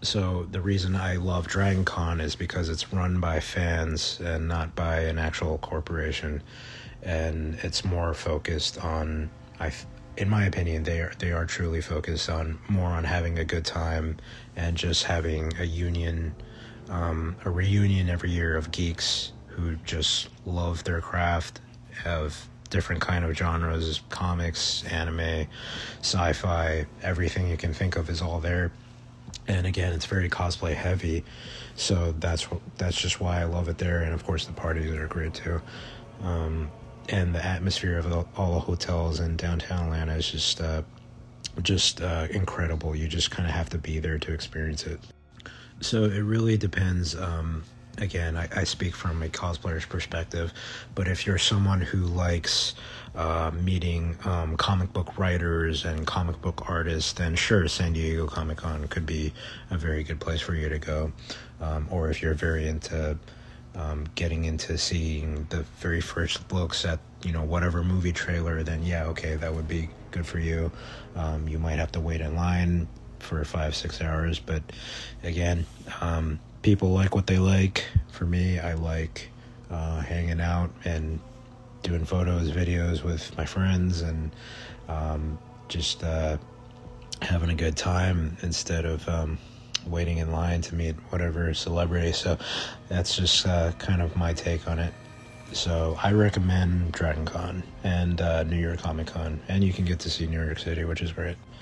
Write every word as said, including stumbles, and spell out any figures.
So the reason I love Dragon Con is because it's run by fans and not by an actual corporation, and it's more focused on, I, in my opinion, they are they are truly focused on more on having a good time and just having a union, um, a reunion every year of geeks who just love their craft, have different kind of genres, comics, anime, sci-fi, everything you can think of is all there. And again, it's very cosplay heavy, so that's that's just why I love it there. And of course, the parties are great too. Um, and the atmosphere of the, all the hotels in downtown Atlanta is just uh, just uh, incredible. You just kind of have to be there to experience it. So it really depends. Um, again, I, I speak from a cosplayer's perspective, but if you're someone who likes uh, meeting um, comic book writers and comic book artists, then sure, San Diego Comic-Con could be a very good place for you to go. Um, or if you're very into um, getting into seeing the very first looks at, you know, whatever movie trailer, then yeah, okay, that would be good for you. Um, you might have to wait in line for five, six hours, but again, um, people like what they like. For me, I like uh, hanging out and doing photos, videos with my friends, and um, just uh, having a good time instead of um, waiting in line to meet whatever celebrity. So that's just uh, kind of my take on it. So I recommend Dragon Con and uh, New York Comic Con, and you can get to see New York City, which is great.